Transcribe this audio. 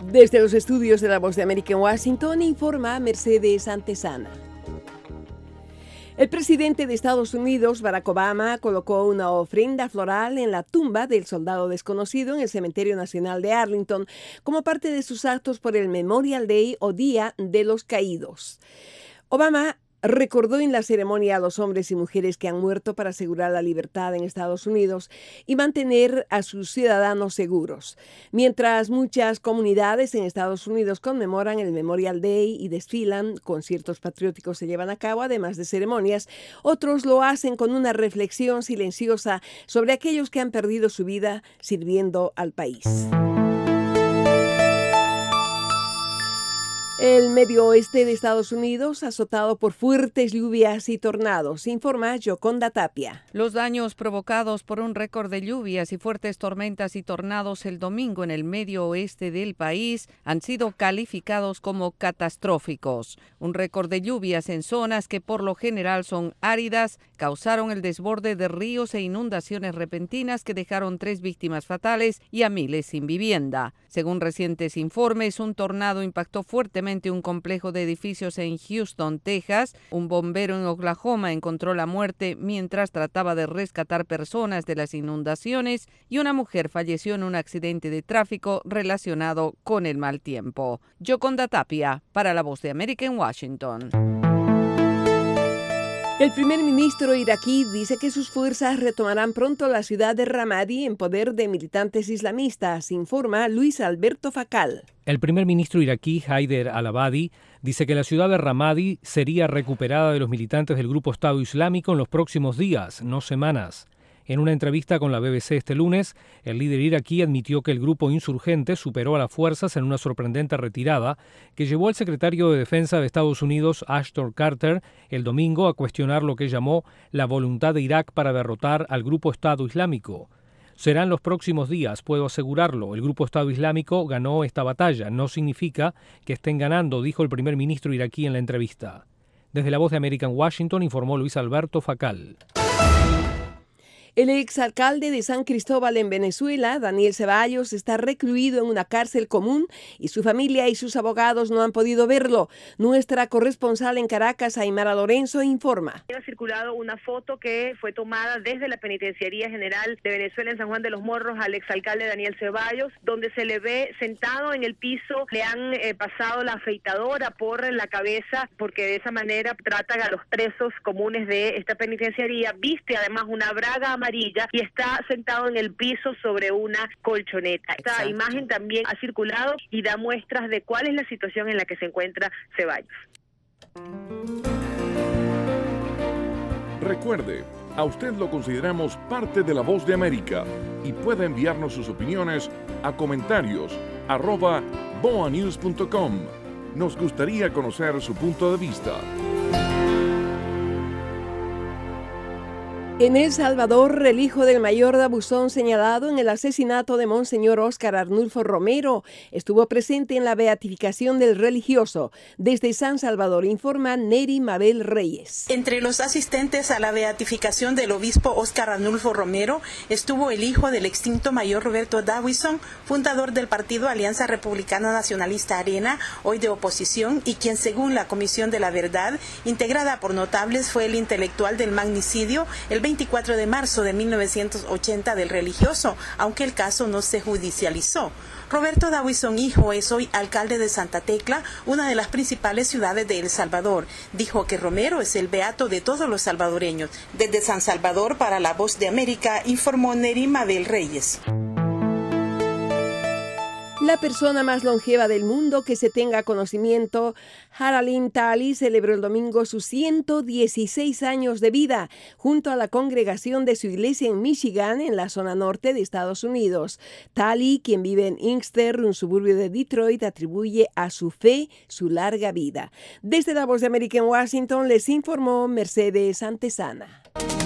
Desde los estudios de La Voz de América en Washington, informa Mercedes Antesana. El presidente de Estados Unidos, Barack Obama, colocó una ofrenda floral en la tumba del soldado desconocido en el Cementerio Nacional de Arlington como parte de sus actos por el Memorial Day o Día de los Caídos. Obama recordó en la ceremonia a los hombres y mujeres que han muerto para asegurar la libertad en Estados Unidos y mantener a sus ciudadanos seguros. Mientras muchas comunidades en Estados Unidos conmemoran el Memorial Day y desfilan, conciertos patrióticos se llevan a cabo, además de ceremonias, otros lo hacen con una reflexión silenciosa sobre aquellos que han perdido su vida sirviendo al país. El medio oeste de Estados Unidos azotado por fuertes lluvias y tornados, informa Yoconda Tapia. Los daños provocados por un récord de lluvias y fuertes tormentas y tornados el domingo en el medio oeste del país han sido calificados como catastróficos. Un récord de lluvias en zonas que por lo general son áridas causaron el desborde de ríos e inundaciones repentinas que dejaron 3 víctimas fatales y a miles sin vivienda. Según recientes informes, un tornado impactó fuertemente un complejo de edificios en Houston, Texas. Un bombero en Oklahoma encontró la muerte mientras trataba de rescatar personas de las inundaciones y una mujer falleció en un accidente de tráfico relacionado con el mal tiempo. Yoconda Tapia, para La Voz de América en Washington. El primer ministro iraquí dice que sus fuerzas retomarán pronto la ciudad de Ramadi en poder de militantes islamistas, informa Luis Alberto Facal. El primer ministro iraquí, Haider al-Abadi, dice que la ciudad de Ramadi sería recuperada de los militantes del grupo Estado Islámico en los próximos días, no semanas. En una entrevista con la BBC este lunes, el líder iraquí admitió que el grupo insurgente superó a las fuerzas en una sorprendente retirada que llevó al secretario de Defensa de Estados Unidos, Ashton Carter, el domingo a cuestionar lo que llamó la voluntad de Irak para derrotar al grupo Estado Islámico. Serán los próximos días, puedo asegurarlo. El grupo Estado Islámico ganó esta batalla. No significa que estén ganando, dijo el primer ministro iraquí en la entrevista. Desde La Voz de América en Washington informó Luis Alberto Facal. El exalcalde de San Cristóbal en Venezuela, Daniel Ceballos, está recluido en una cárcel común y su familia y sus abogados no han podido verlo. Nuestra corresponsal en Caracas, Aymara Lorenzo, informa. Ha circulado una foto que fue tomada desde la Penitenciaría General de Venezuela en San Juan de los Morros al exalcalde Daniel Ceballos, donde se le ve sentado en el piso. Le han pasado la afeitadora por la cabeza porque de esa manera tratan a los presos comunes de esta penitenciaría. Viste además una braga amarilla y está sentado en el piso sobre una colchoneta. Esta imagen también ha circulado y da muestras de cuál es la situación en la que se encuentra Ceballos. Recuerde, a usted lo consideramos parte de La Voz de América y puede enviarnos sus opiniones a comentarios@boanews.com. Nos gustaría conocer su punto de vista. En El Salvador, el hijo del mayor de Abusón señalado en el asesinato de Monseñor Óscar Arnulfo Romero estuvo presente en la beatificación del religioso. Desde San Salvador informa Neri Mabel Reyes. Entre los asistentes a la beatificación del obispo Óscar Arnulfo Romero estuvo el hijo del extinto mayor Roberto Dawison, fundador del partido Alianza Republicana Nacionalista Arena, hoy de oposición, y quien según la Comisión de la Verdad, integrada por notables, fue el intelectual del magnicidio el 24 de marzo de 1980 del religioso, aunque el caso no se judicializó. Roberto Dawison hijo es hoy alcalde de Santa Tecla, una de las principales ciudades de El Salvador. Dijo que Romero es el beato de todos los salvadoreños. Desde San Salvador para La Voz de América informó Neri Mabel Reyes. La persona más longeva del mundo que se tenga conocimiento, Haralyn Talley, celebró el domingo sus 116 años de vida junto a la congregación de su iglesia en Michigan, en la zona norte de Estados Unidos. Talley, quien vive en Inkster, un suburbio de Detroit, atribuye a su fe su larga vida. Desde La Voz de América en Washington les informó Mercedes Antesana.